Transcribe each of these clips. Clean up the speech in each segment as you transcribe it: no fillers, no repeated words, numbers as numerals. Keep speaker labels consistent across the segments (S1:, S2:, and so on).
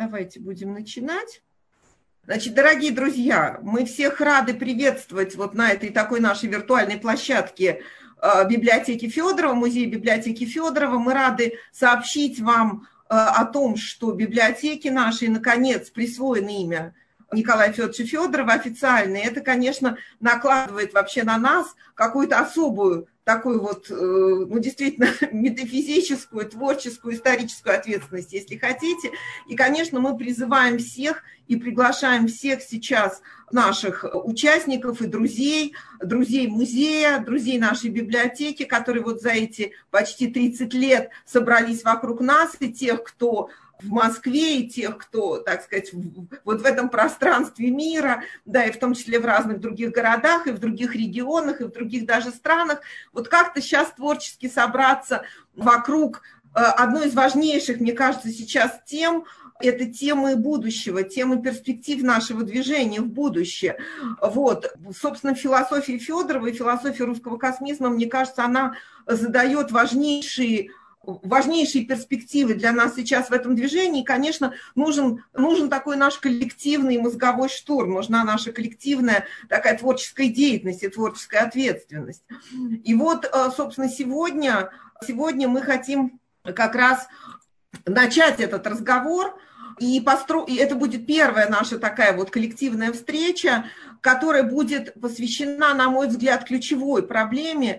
S1: давайте будем начинать. Значит, дорогие друзья, мы всех рады приветствовать вот на этой такой нашей виртуальной площадке библиотеки Федорова, музея библиотеки Федорова. Мы рады сообщить вам о том, что библиотеке нашей, наконец, присвоено имя Николая Федоровича Федорова официально. И это, конечно, накладывает вообще на нас какую-то особую такую вот, ну, действительно, метафизическую, творческую, историческую ответственность, если хотите. И, конечно, мы призываем всех и приглашаем всех сейчас наших участников и друзей музея, друзей нашей библиотеки, которые вот за эти почти 30 лет собрались вокруг нас, и тех, кто в Москве, и тех, кто, так сказать, вот в этом пространстве мира, да, и в том числе в разных других городах, и в других регионах, и в других даже странах, вот как-то сейчас творчески собраться вокруг одной из важнейших, мне кажется, сейчас тем, это темы будущего, темы перспектив нашего движения в будущее. Вот, собственно, философия Федорова и философия русского космизма, мне кажется, она задает важнейшие перспективы для нас сейчас в этом движении. И, конечно, нужен такой наш коллективный мозговой штурм, нужна наша коллективная такая творческая деятельность и творческая ответственность. И вот, собственно, сегодня мы хотим как раз начать этот разговор, и это будет первая наша такая вот коллективная встреча, которая будет посвящена, на мой взгляд, ключевой проблеме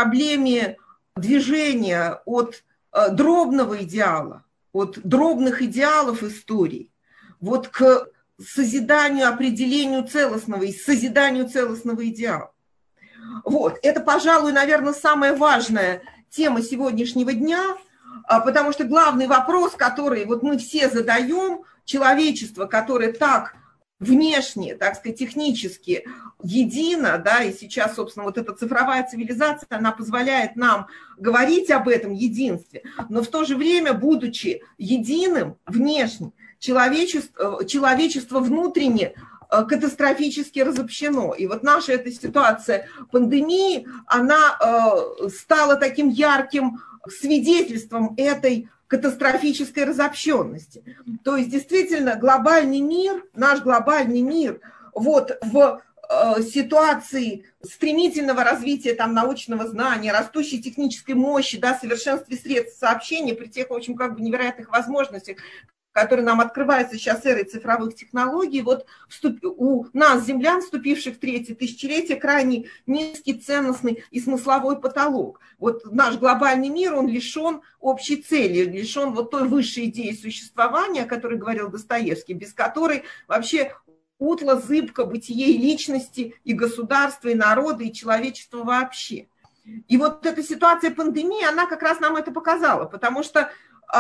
S1: движения от дробного идеала, от дробных идеалов истории, вот к созиданию, определению целостного и созиданию целостного идеала. Вот. Это, пожалуй, наверное, самая важная тема сегодняшнего дня, потому что главный вопрос, который вот мы все задаем, человечество, которое так внешне, так сказать, технически едино, да, и сейчас, собственно, вот эта цифровая цивилизация, она позволяет нам говорить об этом единстве, но в то же время, будучи единым внешне, человечество внутренне катастрофически разобщено. И вот наша эта ситуация пандемии, она стала таким ярким свидетельством этой катастрофической разобщенности. То есть действительно глобальный мир, наш глобальный мир, вот в ситуации стремительного развития там, научного знания, растущей технической мощи, да, совершенстве средств сообщения, при тех очень как бы невероятных возможностях, которые нам открываются сейчас эрой цифровых технологий, вот у нас, землян, вступивших в третье тысячелетие, крайне низкий ценностный и смысловой потолок. Вот наш глобальный мир, он лишен общей цели, лишен вот той высшей идеи существования, о которой говорил Достоевский, без которой вообще утло зыбко бытие и личности, и государства, и народа, и человечества вообще. И вот эта ситуация пандемии, она как раз нам это показала, потому что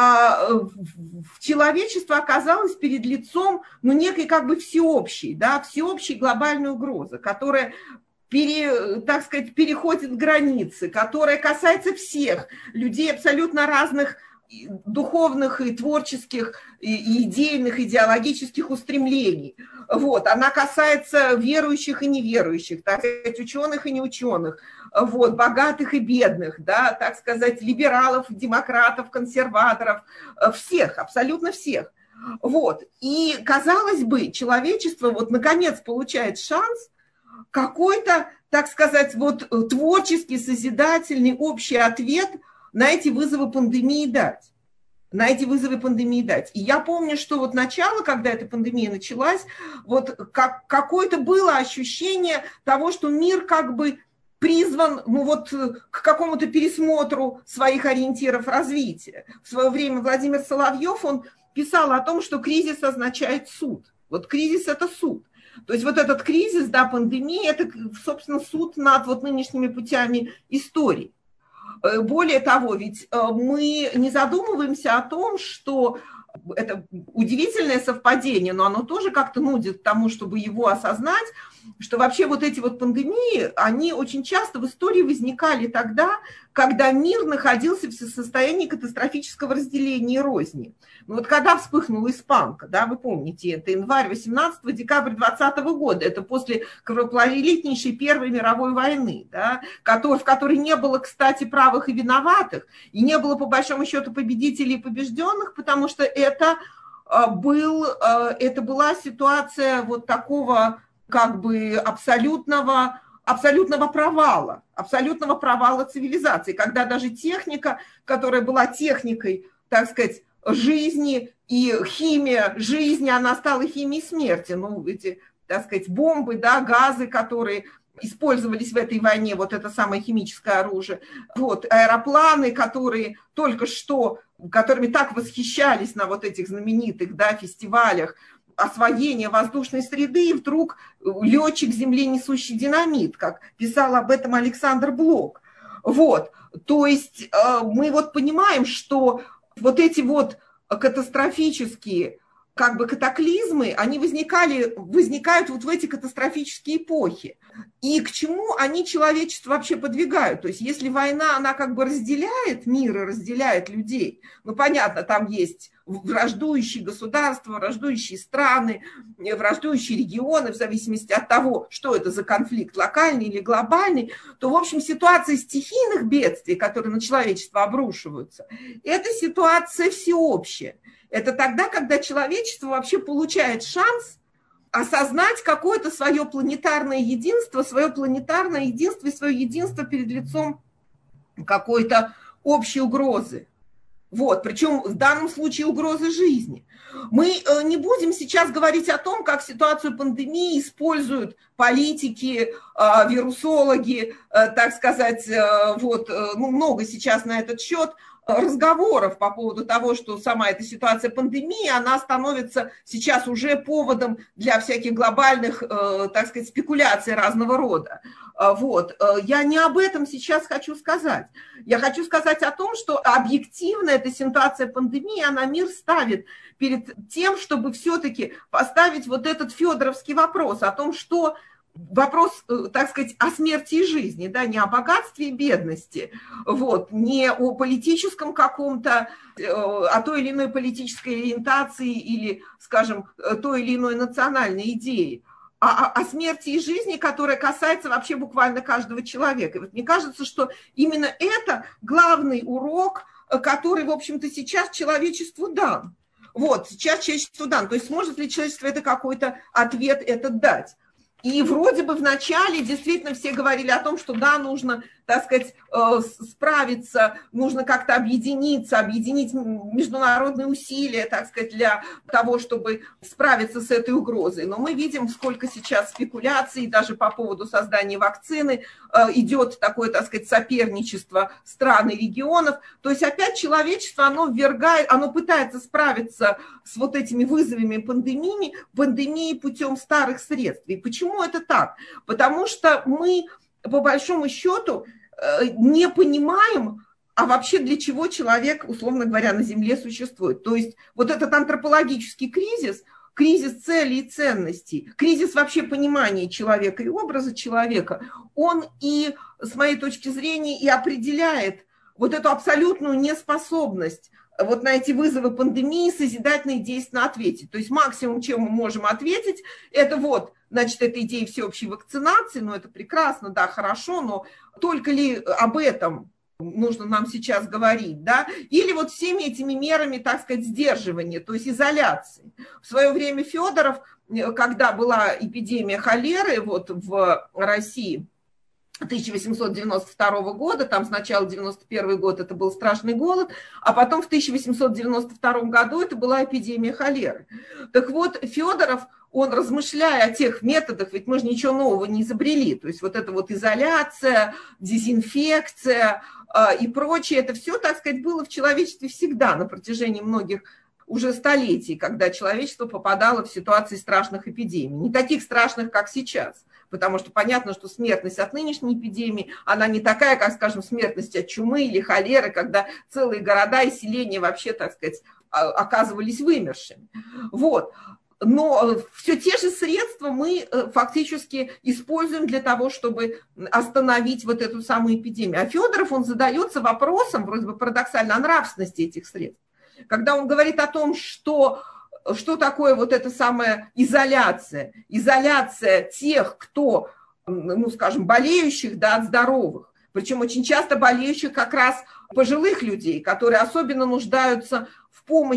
S1: человечество оказалось перед лицом, ну, некой как бы всеобщей глобальной угрозы, которая, так сказать, переходит границы, которая касается всех людей абсолютно разных духовных и творческих, и идейных, идеологических устремлений. Вот. Она касается верующих и неверующих, так сказать, ученых и неученых, вот, богатых и бедных, да, так сказать, либералов, демократов, консерваторов, всех, абсолютно всех. Вот. И, казалось бы, человечество вот наконец получает шанс какой-то, так сказать, вот творческий, созидательный общий ответ на эти вызовы пандемии дать. И я помню, что вот начало, когда эта пандемия началась, вот какое-то было ощущение того, что мир как бы призван, ну вот, к какому-то пересмотру своих ориентиров развития. В свое время Владимир Соловьев, он писал о том, что кризис означает суд. Вот кризис – это суд. То есть вот этот кризис, да, пандемия – это, собственно, суд над вот нынешними путями истории. Более того, ведь мы не задумываемся о том, что это удивительное совпадение, но оно тоже как-то нудит к тому, чтобы его осознать, что вообще вот эти вот пандемии, они очень часто в истории возникали тогда, когда мир находился в состоянии катастрофического разделения и розни. Ну вот когда вспыхнула испанка, да, вы помните, это январь 18 декабрь 20 года, это после кровопролитнейшей Первой мировой войны, да, в которой не было, кстати, правых и виноватых, и не было, по большому счету, победителей и побежденных, потому что это это была ситуация вот такого как бы абсолютного провала цивилизации, когда даже техника, которая была техникой, так сказать, жизни и химия жизни, она стала химией смерти. Ну, эти, так сказать, бомбы, да, газы, которые использовались в этой войне, вот это самое химическое оружие, вот, аэропланы, которые только что, которыми так восхищались на вот этих знаменитых, да, фестивалях, освоение воздушной среды, и вдруг летчик земли, несущий динамит, как писал об этом Александр Блок. Вот, то есть мы вот понимаем, что вот эти вот катастрофические как бы катаклизмы, они возникают вот в эти катастрофические эпохи. И к чему они человечество вообще подвигают? То есть если война, она как бы разделяет мир и разделяет людей, ну понятно, там есть враждующие государства, враждующие страны, враждующие регионы, в зависимости от того, что это за конфликт, локальный или глобальный, то, в общем, ситуация стихийных бедствий, которые на человечество обрушиваются, это ситуация всеобщая. Это тогда, когда человечество вообще получает шанс осознать какое-то свое планетарное единство и свое единство перед лицом какой-то общей угрозы. Вот, причем в данном случае угрозы жизни. Мы не будем сейчас говорить о том, как ситуацию пандемии используют политики, вирусологи, так сказать, вот, ну, много сейчас на этот счет разговоров по поводу того, что сама эта ситуация пандемии, она становится сейчас уже поводом для всяких глобальных, так сказать, спекуляций разного рода. Вот. Я не об этом сейчас хочу сказать. Я хочу сказать о том, что объективно эта ситуация пандемии, она мир ставит перед тем, чтобы все-таки поставить вот этот федоровский вопрос о том, что вопрос, так сказать, о смерти и жизни, да, не о богатстве и бедности, вот, не о политическом каком-то, о той или иной политической ориентации или, скажем, той или иной национальной идеи, а о смерти и жизни, которая касается вообще буквально каждого человека. И вот мне кажется, что именно это главный урок, который, в общем-то, сейчас человечеству дан. Вот, сейчас человечеству дан. То есть сможет ли человечество это какой-то ответ этот дать? И вроде бы вначале действительно все говорили о том, что да, нужно, так сказать, справиться, нужно как-то объединить международные усилия, так сказать, для того, чтобы справиться с этой угрозой. Но мы видим, сколько сейчас спекуляций, даже по поводу создания вакцины, идет такое, так сказать, соперничество стран и регионов. То есть опять человечество, оно пытается справиться с вот этими вызовами пандемии путем старых средств. И почему это так? Потому что мы, по большому счету, не понимаем, а вообще для чего человек, условно говоря, на Земле существует. То есть вот этот антропологический кризис целей и ценностей, кризис вообще понимания человека и образа человека, он и, с моей точки зрения, и определяет вот эту абсолютную неспособность вот на эти вызовы пандемии созидательно и действенно ответить. То есть максимум, чем мы можем ответить, это вот, значит, это идея всеобщей вакцинации, ну это прекрасно, да, хорошо, но только ли об этом нужно нам сейчас говорить, да, или вот всеми этими мерами, так сказать, сдерживания, то есть изоляции. В свое время Федоров, когда была эпидемия холеры вот в России, 1892 года, там сначала 91 год это был страшный голод, а потом в 1892 году это была эпидемия холеры. Так вот, Федоров, он, размышляя о тех методах, ведь мы же ничего нового не изобрели, то есть вот эта вот изоляция, дезинфекция и прочее, это все, так сказать, было в человечестве всегда на протяжении многих уже столетий, когда человечество попадало в ситуации страшных эпидемий, не таких страшных, как сейчас. Потому что понятно, что смертность от нынешней эпидемии, она не такая, как, скажем, смертность от чумы или холеры, когда целые города и селения вообще, так сказать, оказывались вымершими. Вот. Но все те же средства мы фактически используем для того, чтобы остановить вот эту самую эпидемию. А Федоров, он задается вопросом, вроде бы парадоксально, о нравственности этих средств. Когда он говорит о том, что такое вот эта самая изоляция тех, кто, ну, скажем, болеющих, да, от здоровых, причем очень часто болеющих как раз пожилых людей, которые особенно нуждаются в помощи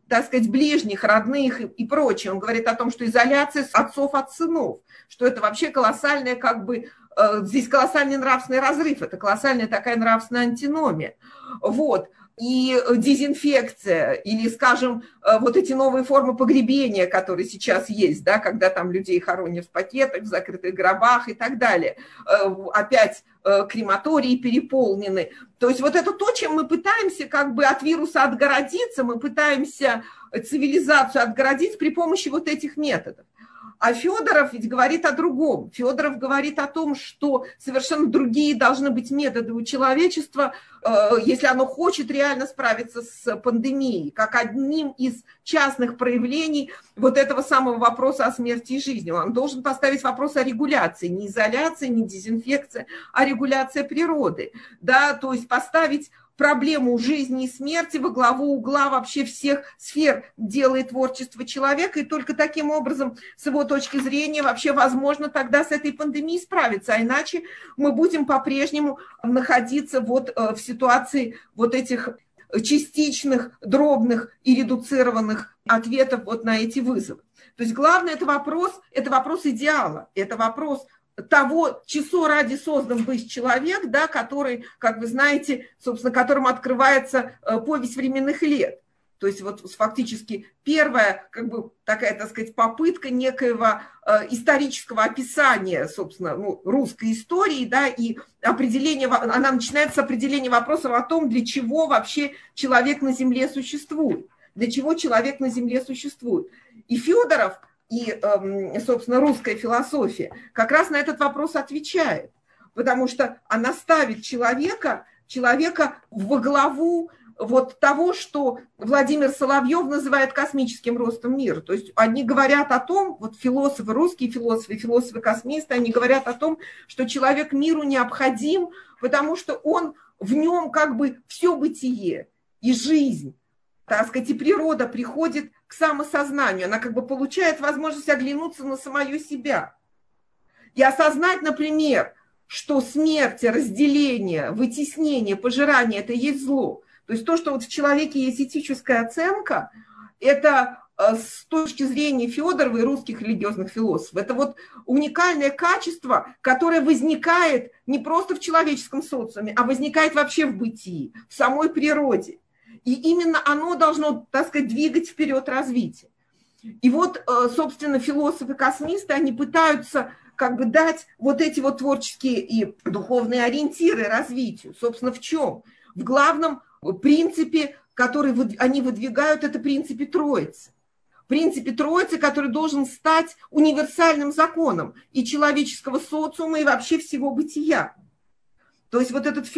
S1: так сказать, ближних, родных и прочее. Он говорит о том, что изоляция отцов от сынов, что это вообще колоссальная, как бы, здесь колоссальный нравственный разрыв, это колоссальная такая нравственная антиномия. Вот. И дезинфекция, или, скажем, вот эти новые формы погребения, которые сейчас есть, да, когда там людей хоронят в пакетах, в закрытых гробах и так далее. Опять крематории переполнены. То есть вот это то, чем мы пытаемся как бы от вируса отгородиться, мы пытаемся цивилизацию отгородить при помощи вот этих методов. А Федоров ведь говорит о другом. Федоров говорит о том, что совершенно другие должны быть методы у человечества, если оно хочет реально справиться с пандемией, как одним из частных проявлений вот этого самого вопроса о смерти и жизни. Он должен поставить вопрос о регуляции, не изоляции, не дезинфекции, а регуляция природы. Да, то есть поставить проблему жизни и смерти во главу угла вообще всех сфер дела и творчества человека, и только таким образом, с его точки зрения, вообще возможно тогда с этой пандемией справиться, а иначе мы будем по-прежнему находиться вот в ситуации вот этих частичных, дробных и редуцированных ответов вот на эти вызовы. То есть главное это вопрос идеала, это вопрос того, чего ради создан быть человек, да, который, как вы знаете, собственно, которым открывается повесть временных лет. То есть вот фактически первая, как бы такая, так сказать, попытка некоего исторического описания, собственно, ну, русской истории, да, и определение, она начинается с определения вопросов о том, для чего вообще человек на Земле существует, для чего человек на Земле существует. И Федоров и, собственно, русская философия как раз на этот вопрос отвечает, потому что она ставит человека во главу вот того, что Владимир Соловьев называет космическим ростом мира. То есть они говорят о том, вот философы, русские философы-космисты, они говорят о том, что человек миру необходим, потому что он в нем как бы все бытие и жизнь, так сказать, и природа приходит к самосознанию, она как бы получает возможность оглянуться на самую себя и осознать, например, что смерть, разделение, вытеснение, пожирание – это и есть зло. То есть то, что вот в человеке есть этическая оценка, это с точки зрения Федорова и русских религиозных философов, это вот уникальное качество, которое возникает не просто в человеческом социуме, а возникает вообще в бытии, в самой природе. И именно оно должно, так сказать, двигать вперед развитие. И вот, собственно, философы-космисты, они пытаются как бы дать вот эти вот творческие и духовные ориентиры развитию. Собственно, в чем? В главном принципе, который они выдвигают, это принципе Троицы. Принципе Троицы, который должен стать универсальным законом и человеческого социума, и вообще всего бытия. То есть вот этот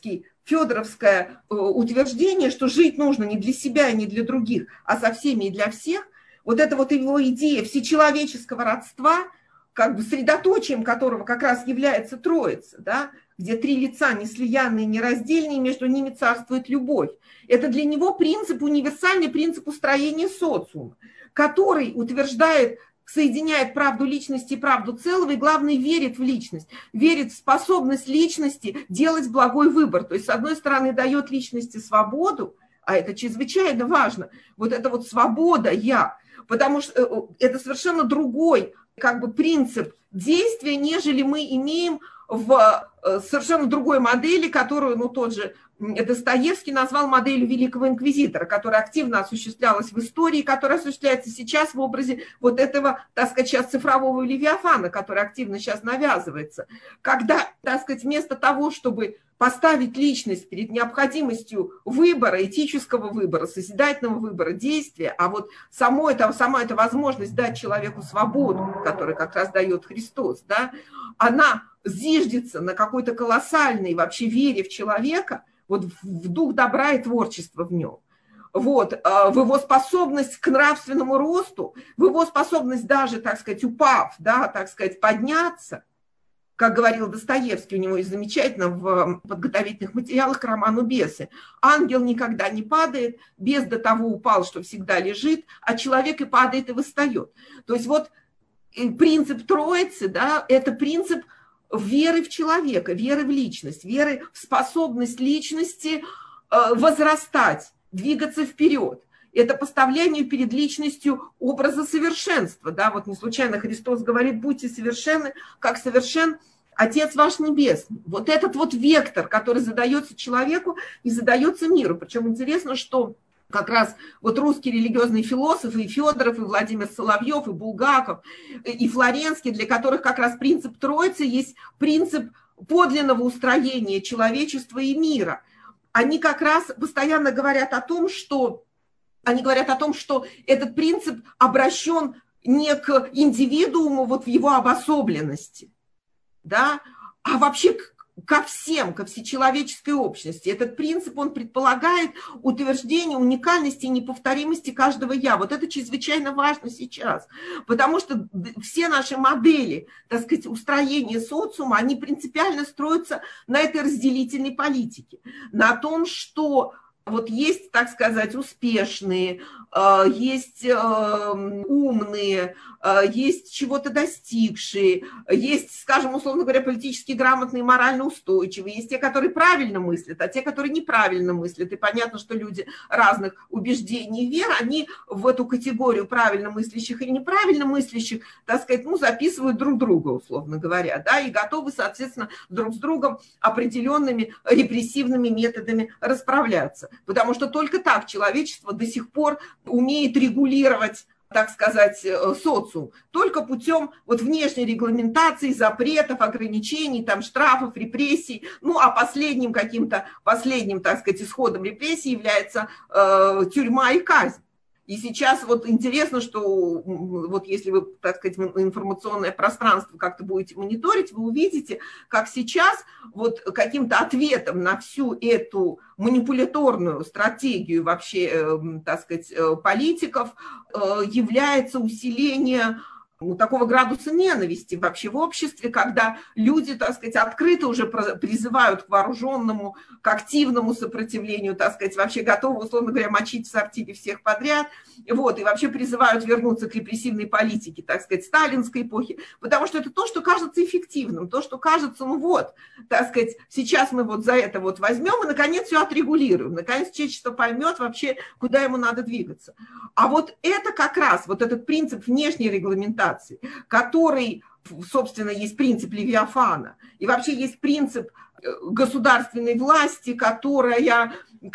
S1: федоровское утверждение, что жить нужно не для себя и не для других, а со всеми и для всех, вот это вот его идея всечеловеческого родства, как бы средоточием которого как раз является Троица, да, где три лица неслиянные, нераздельные, между ними царствует любовь. Это для него принцип, универсальный принцип устроения социума, который утверждает, соединяет правду личности и правду целого, и, главное, верит в личность, верит в способность личности делать благой выбор. То есть, с одной стороны, дает личности свободу, а это чрезвычайно важно, вот эта вот свобода «я», потому что это совершенно другой как бы принцип действия, нежели мы имеем в совершенно другой модели, которую, ну, тот же Достоевский назвал моделью великого инквизитора, которая активно осуществлялась в истории, которая осуществляется сейчас в образе вот этого, так сказать, сейчас цифрового левиафана, который активно сейчас навязывается. Когда, так сказать, вместо того, чтобы поставить личность перед необходимостью выбора, этического выбора, созидательного выбора, действия, а вот сама эта возможность дать человеку свободу, которую как раз дает Христос, да, она зиждется на какой-то колоссальной вообще вере в человека, вот в дух добра и творчества в нем, вот, в его способность к нравственному росту, в его способность даже, так сказать, упав, да, так сказать, подняться, как говорил Достоевский, у него есть замечательно в подготовительных материалах к роману «Бесы». Ангел никогда не падает, бес до того упал, что всегда лежит, а человек и падает, и восстает. То есть вот принцип Троицы, да, это принцип веры в человека, веры в личность, веры в способность личности возрастать, двигаться вперед. это поставление перед личностью образа совершенства. Да? Вот не случайно Христос говорит: будьте совершенны, как совершен Отец ваш Небесный. Вот этот вот вектор, который задается человеку и задается миру. Причем интересно, что как раз вот русские религиозные философы, и Федоров, и Владимир Соловьев, и Булгаков, и Флоренский, для которых как раз принцип Троицы есть принцип подлинного устроения человечества и мира. Они как раз постоянно говорят о том, что этот принцип обращен не к индивидууму вот в его обособленности, да, а вообще ко всем, ко всечеловеческой общности. Этот принцип, он предполагает утверждение уникальности и неповторимости каждого «я». Вот это чрезвычайно важно сейчас, потому что все наши модели, так сказать, устроения социума, они принципиально строятся на этой разделительной политике, на том, что вот есть, так сказать, успешные, есть умные, есть чего-то достигшие, есть, скажем, условно говоря, политически грамотные, морально устойчивые, есть те, которые правильно мыслят, а те, которые неправильно мыслят. И понятно, что люди разных убеждений и вер, они в эту категорию правильно мыслящих и неправильно мыслящих, так сказать, ну, записывают друг друга, условно говоря, да, и готовы, соответственно, друг с другом определенными репрессивными методами расправляться. Потому что только так человечество до сих пор умеет регулировать, так сказать, социум, только путем вот внешней регламентации, запретов, ограничений, там, штрафов, репрессий. Ну, а последним, так сказать, исходом репрессий является тюрьма и казнь. И сейчас вот интересно, что вот если вы, так сказать, информационное пространство как-то будете мониторить, вы увидите, как сейчас вот каким-то ответом на всю эту манипуляторную стратегию вообще, так сказать, политиков является усиление такого градуса ненависти вообще в обществе, когда люди, так сказать, открыто уже призывают к вооруженному, к активному сопротивлению, так сказать, вообще готовы, условно говоря, мочить в сортире всех подряд, вот, и вообще призывают вернуться к репрессивной политике, так сказать, сталинской эпохи, потому что это то, что кажется эффективным, то, что кажется, ну вот, так сказать, сейчас мы вот за это вот возьмем и, наконец, все отрегулируем, наконец, человечество поймет вообще, куда ему надо двигаться. А вот это как раз, вот этот принцип внешней регламентации, который, собственно, есть принцип Левиафана, и вообще есть принцип государственной власти, которая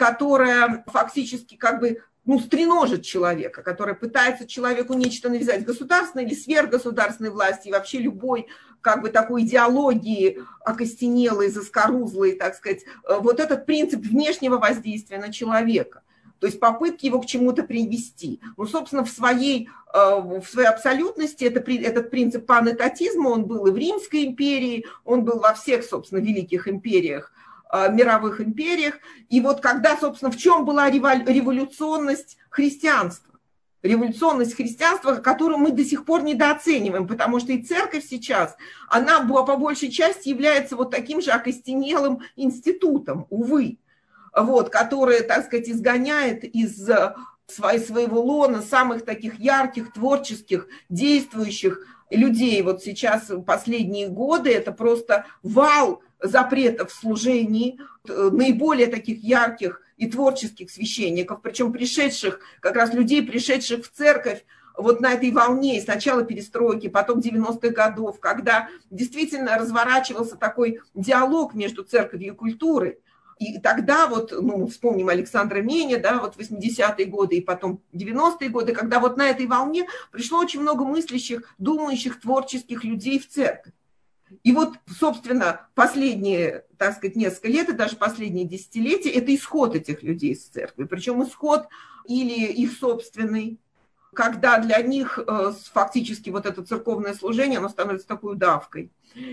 S1: фактически как бы, ну, стреножит человека, которая пытается человеку нечто навязать, государственной или сверхгосударственной власти, и вообще любой как бы такой идеологии окостенелой, заскорузлой, так сказать, вот этот принцип внешнего воздействия на человека. То есть попытки его к чему-то привести. Ну, собственно, в своей абсолютности этот принцип панэтатизма, он был и в Римской империи, он был во всех, собственно, великих империях, мировых империях. И вот когда, собственно, в чем была революционность христианства? Революционность христианства, которую мы до сих пор недооцениваем, потому что и церковь сейчас, она по большей части является вот таким же окостенелым институтом, увы. Вот, которая, так сказать, изгоняет из своего лона самых таких ярких, творческих, действующих людей. Вот сейчас последние годы это просто вал запретов в служении наиболее таких ярких и творческих священников, причем пришедших, как раз людей, пришедших в церковь вот на этой волне, сначала перестройки, потом 90-х годов, когда действительно разворачивался такой диалог между церковью и культурой. И тогда вот, ну, вспомним Александра Меня, да, вот 80-е годы и потом 90-е годы, когда вот на этой волне пришло очень много мыслящих, думающих, творческих людей в церковь. И вот, собственно, последние, так сказать, несколько лет, и даже последние десятилетия, это исход этих людей из церкви. Причем исход или их собственный, когда для них фактически вот это церковное служение, оно становится такой удавкой.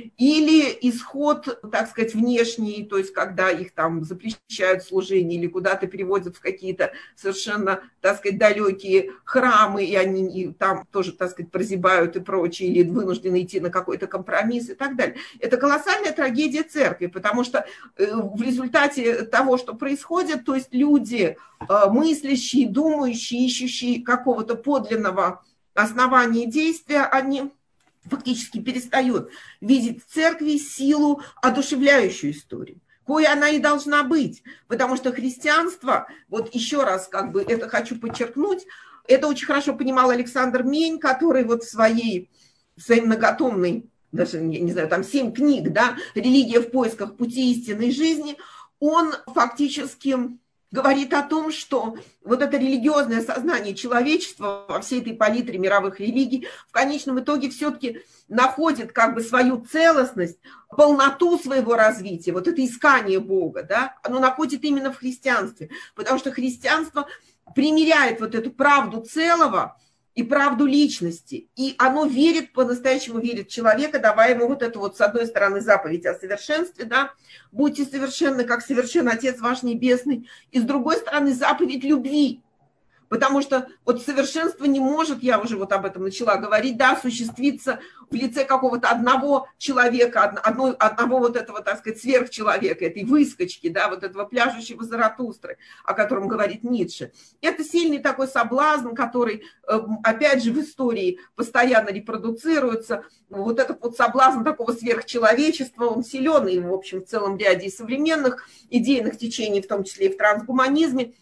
S1: Или исход, так сказать, внешний, то есть когда их там запрещают служение или куда-то переводят в какие-то совершенно, так сказать, далекие храмы, и они там тоже, так сказать, прозябают и прочее, или вынуждены идти на какой-то компромисс и так далее. Это колоссальная трагедия церкви, потому что в результате того, что происходит, то есть люди, мыслящие, думающие, ищущие какого-то подлинного основания действия, они фактически перестают видеть в церкви силу, одушевляющую историю. кое она и должна быть, потому что христианство, вот еще раз как бы это хочу подчеркнуть, это очень хорошо понимал Александр Мень, который вот в своей многотомной, даже, не знаю, там 7 книг, да, «Религия в поисках пути истинной жизни», он фактически говорит о том, что вот это религиозное сознание человечества во всей этой палитре мировых религий в конечном итоге все-таки находит как бы свою целостность, полноту своего развития, вот это искание Бога, да, оно находит именно в христианстве, потому что христианство примиряет вот эту правду целого и правду личности, и оно верит, по-настоящему верит в человека, давая ему вот эту вот, с одной стороны, заповедь о совершенстве, да, будьте совершенны, как совершен Отец ваш Небесный, и с другой стороны, заповедь любви, потому что вот совершенство не может, я уже вот об этом начала говорить, да, осуществиться в лице какого-то одного человека, одного вот этого, так сказать, сверхчеловека, этой выскочки, да, вот этого пляшущего Заратустры, о котором говорит Ницше. Это сильный такой соблазн, который, опять же, в истории постоянно репродуцируется. Вот этот вот соблазн такого сверхчеловечества, он силен и, в общем, в целом ряде современных идейных течений, в том числе и в трансгуманизме.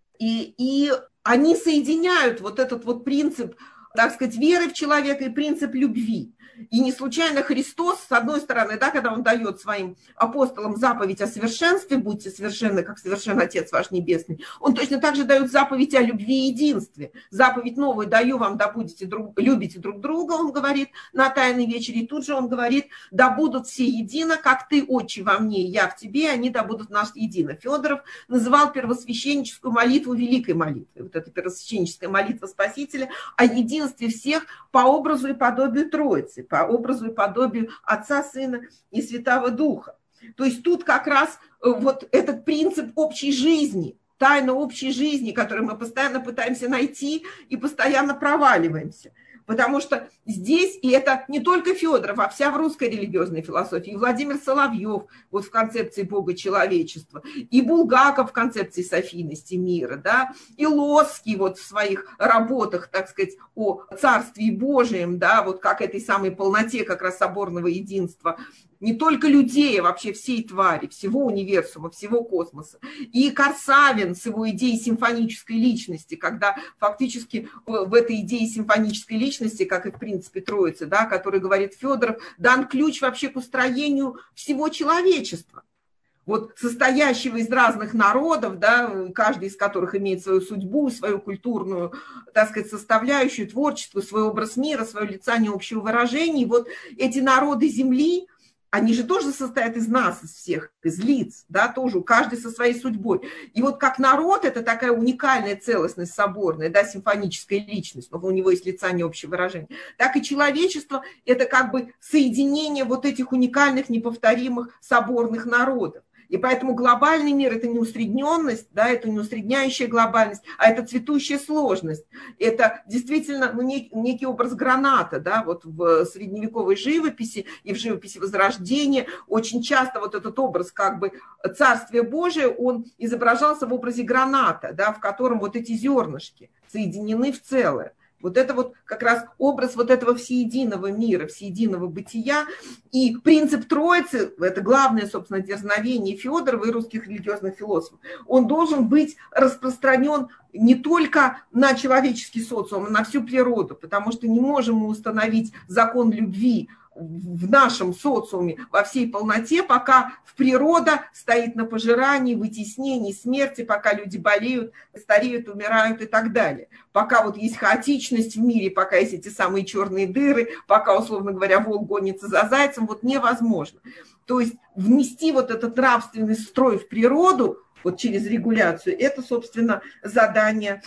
S1: И они соединяют вот этот вот принцип, так сказать, веры в человека и принцип любви. И не случайно Христос, с одной стороны, да, когда он дает своим апостолам заповедь о совершенстве, будьте совершенны, как совершен Отец ваш Небесный, он точно так же дает заповедь о любви и единстве. Заповедь новую даю вам, да будете любите друг друга, он говорит на Тайной вечере. И тут же он говорит, да будут все едино, как ты, Отче, во мне, я в тебе, они да будут нас едино. Федоров называл первосвященническую молитву великой молитвой. Вот эта первосвященническая молитва Спасителя о единстве всех по образу и подобию Троицы, по образу и подобию Отца, Сына и Святого Духа. То есть тут как раз вот этот принцип общей жизни, тайна общей жизни, которую мы постоянно пытаемся найти и постоянно проваливаемся. Потому что здесь, и это не только Федоров, а вся в русской религиозной философии, и Владимир Соловьев вот в концепции Бога-человечества, и Булгаков в концепции софийности мира, да, и Лосский вот в своих работах, так сказать, о Царстве Божием, да, вот как этой самой полноте как раз соборного единства, не только людей, а вообще всей твари, всего универсума, всего космоса. И Корсавин с его идеей симфонической личности, когда фактически в этой идее симфонической личности, как и в принципе Троицы, да, который говорит Федоров, дан ключ вообще к устроению всего человечества. Вот состоящего из разных народов, да, каждый из которых имеет свою судьбу, свою культурную, так сказать, составляющую, творчество, свой образ мира, свое лицание общего выражения. И вот эти народы Земли, они же тоже состоят из нас, из всех, из лиц, да, тоже, каждый со своей судьбой. И вот как народ, это такая уникальная целостность соборная, да, симфоническая личность, но у него есть лицание общего выражения, так и человечество, это как бы соединение вот этих уникальных, неповторимых соборных народов. И поэтому глобальный мир – это не усредненность, да, это не усредняющая глобальность, а это цветущая сложность. Это действительно некий образ граната, да, вот в средневековой живописи и в живописи Возрождения очень часто вот этот образ как бы Царствия Божия, он изображался в образе граната, да, в котором вот эти зернышки соединены в целое. Вот это вот как раз образ вот этого всеединого мира, всеединого бытия. И принцип Троицы, это главное, собственно, дерзновение Федорова и русских религиозных философов, он должен быть распространен не только на человеческий социум, а на всю природу, потому что не можем мы установить закон любви в нашем социуме во всей полноте, пока природа стоит на пожирании, вытеснении, смерти, пока люди болеют, стареют, умирают и так далее. Пока вот есть хаотичность в мире, пока есть эти самые черные дыры, пока, условно говоря, волк гонится за зайцем, вот невозможно. То есть внести вот этот нравственный строй в природу, вот через регуляцию, это, собственно, задание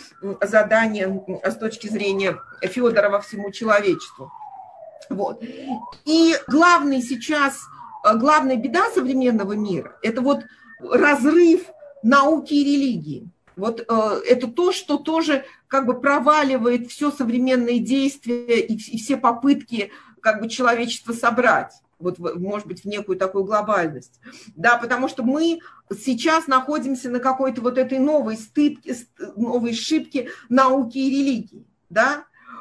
S1: с точки зрения Федорова всему человечеству. Вот. И главная беда современного мира – это вот разрыв науки и религии. Вот это то, что тоже как бы проваливает все современные действия и все попытки как бы человечества собрать. Вот, может быть, в некую такую глобальность. Да, потому что мы сейчас находимся на какой-то вот этой новой шибке науки и религии. Да?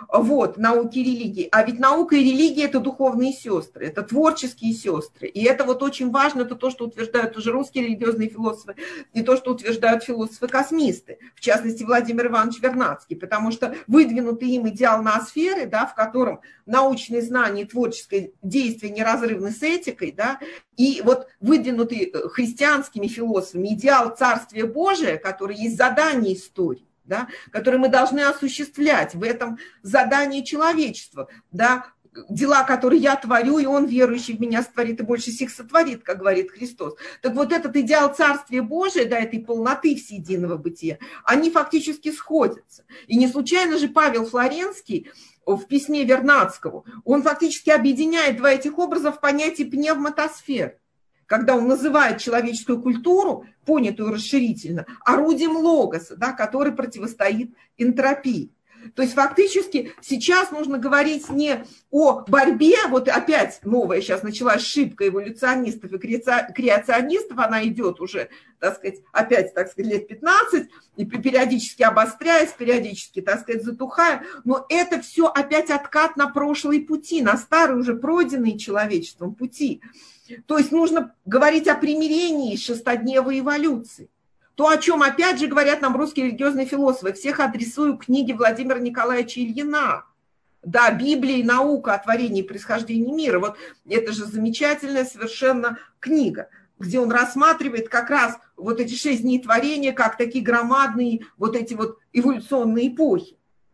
S1: Вот, науки и религии. А ведь наука и религия – это духовные сестры, это творческие сестры. И это вот очень важно, это то, что утверждают уже русские религиозные философы, и то, что утверждают философы-космисты, в частности, Владимир Иванович Вернадский, потому что выдвинутый им идеал ноосферы, да, в котором научные знания и творческое действие неразрывны с этикой, да, и вот выдвинутый христианскими философами идеал Царствия Божия, который есть задание истории, да, которые мы должны осуществлять в этом задании человечества, да, дела, которые я творю, и он, верующий в меня, сотворит, и больше всех сотворит, как говорит Христос. Так вот этот идеал Царствия Божия, да, этой полноты всеединого бытия, они фактически сходятся. И не случайно же Павел Флоренский в письме Вернадскому, он фактически объединяет два этих образа в понятии пневматосферы, когда он называет человеческую культуру, понятую расширительно, орудием логоса, да, который противостоит энтропии. То есть фактически сейчас нужно говорить не о борьбе, вот опять новая сейчас началась шибка эволюционистов и креационистов, она идет уже, так сказать, опять, так сказать, лет 15, и периодически обостряясь, периодически, так сказать, затухая, но это все опять откат на прошлые пути, на старые уже пройденные человечеством пути. То есть нужно говорить о примирении с шестодневой эволюцией. То, о чем опять же говорят нам русские религиозные философы. Всех адресую книги Владимира Николаевича Ильина. Да, Библия и наука о творении и происхождении мира. Вот это же замечательная совершенно книга, где он рассматривает как раз вот эти 6 дней творения, как такие громадные вот эти вот эволюционные эпохи.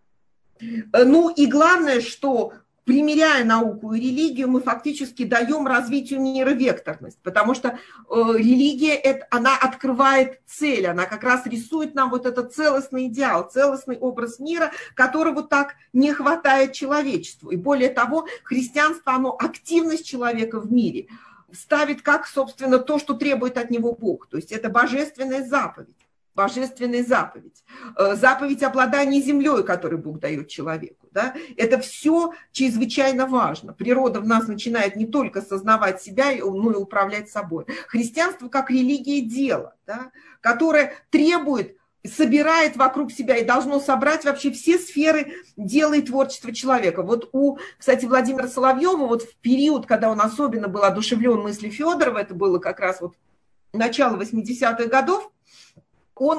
S1: Ну и главное, что примеряя науку и религию, мы фактически даем развитию мира векторность, потому что религия, она открывает цель, она как раз рисует нам вот этот целостный идеал, целостный образ мира, которого так не хватает человечеству. И более того, христианство, оно активность человека в мире ставит как, собственно, то, что требует от него Бог, то есть это божественная заповедь. Божественная заповедь, заповедь обладания землей, которую Бог дает человеку. Да? Это все чрезвычайно важно. Природа в нас начинает не только сознавать себя, но и управлять собой. Христианство как религия дела, да? Которое требует, собирает вокруг себя и должно собрать вообще все сферы дела и творчества человека. Вот у, кстати, Владимира Соловьева, вот в период, когда он особенно был одушевлен мыслью Федорова, это было как раз вот начало 80-х годов, он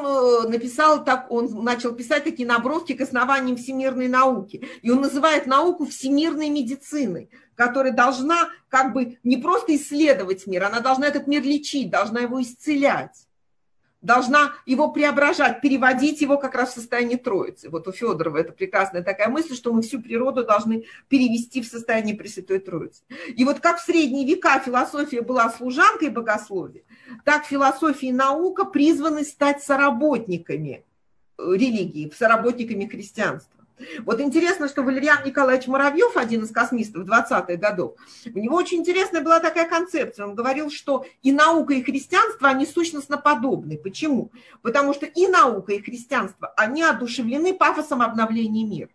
S1: начал писать такие наброски к основаниям всемирной науки. И он называет науку всемирной медициной, которая должна как бы не просто исследовать мир, она должна этот мир лечить, должна его исцелять, должна его преображать, переводить его как раз в состояние Троицы. Вот у Федорова это прекрасная такая мысль, что мы всю природу должны перевести в состояние Пресвятой Троицы. И вот как в средние века философия была служанкой богословия, так философия и наука призваны стать соработниками религии, соработниками христианства. Вот интересно, что Валериан Николаевич Муравьев, один из космистов 20-х годов, у него очень интересная была такая концепция. Он говорил, что и наука, и христианство, они сущностно подобны. Почему? Потому что и наука, и христианство, они одушевлены пафосом обновления мира.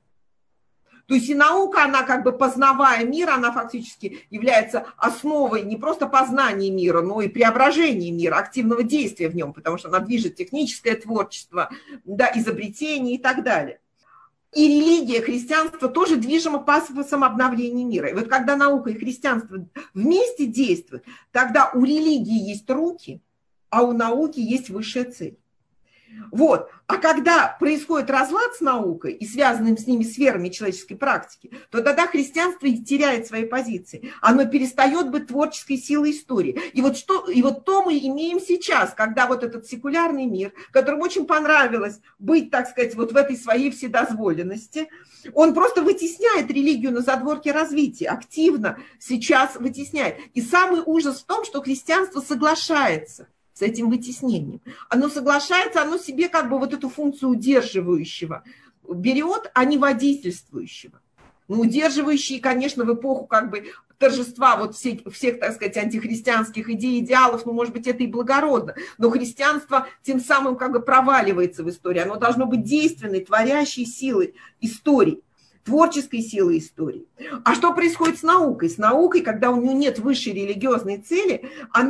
S1: То есть и наука, она как бы познавая мир, она фактически является основой не просто познания мира, но и преображения мира, активного действия в нем, потому что она движет техническое творчество, да, изобретение и так далее. И религия, христианство тоже движимо пафосом обновления мира. И вот когда наука и христианство вместе действуют, тогда у религии есть руки, а у науки есть высшая цель. Вот. А когда происходит разлад с наукой и связанными с ними сферами человеческой практики, то тогда христианство теряет свои позиции. Оно перестает быть творческой силой истории. И вот то мы имеем сейчас, когда вот этот секулярный мир, которому очень понравилось быть, так сказать, вот в этой своей вседозволенности, он просто вытесняет религию на задворке развития, активно сейчас вытесняет. И самый ужас в том, что христианство соглашается с этим вытеснением. Оно соглашается, оно себе как бы вот эту функцию удерживающего берет, а не водительствующего. Ну, удерживающий, конечно, в эпоху как бы торжества вот всех, так сказать, антихристианских идей, идеалов, ну, может быть, это и благородно, но христианство тем самым как бы проваливается в истории. Оно должно быть действенной, творящей силой истории, творческой силы истории. А что происходит с наукой? С наукой, когда у нее нет высшей религиозной цели, она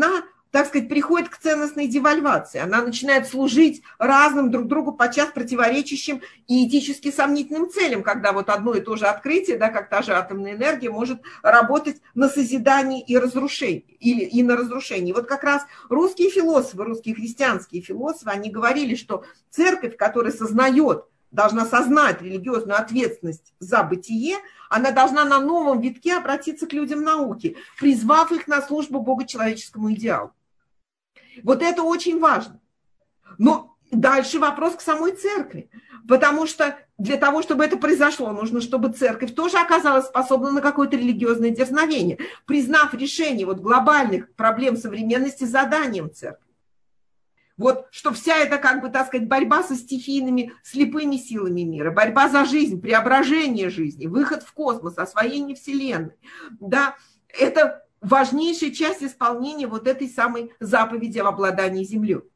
S1: так сказать, приходит к ценностной девальвации. Она начинает служить разным друг другу подчас противоречащим и этически сомнительным целям, когда вот одно и то же открытие, да, как та же атомная энергия, может работать на созидании и разрушении, и на разрушении. Вот как раз русские философы, русские христианские философы, они говорили, что церковь, которая должна сознать религиозную ответственность за бытие, она должна на новом витке обратиться к людям науки, призвав их на службу богочеловеческому идеалу. Вот это очень важно. Но дальше вопрос к самой церкви. Потому что для того, чтобы это произошло, нужно, чтобы церковь тоже оказалась способна на какое-то религиозное дерзновение, признав решение вот глобальных проблем современности заданием церкви. Вот, что вся эта, как бы, так сказать, борьба со стихийными, слепыми силами мира, борьба за жизнь, преображение жизни, выход в космос, освоение Вселенной, да, это важнейшая часть исполнения вот этой самой заповеди об обладании землей.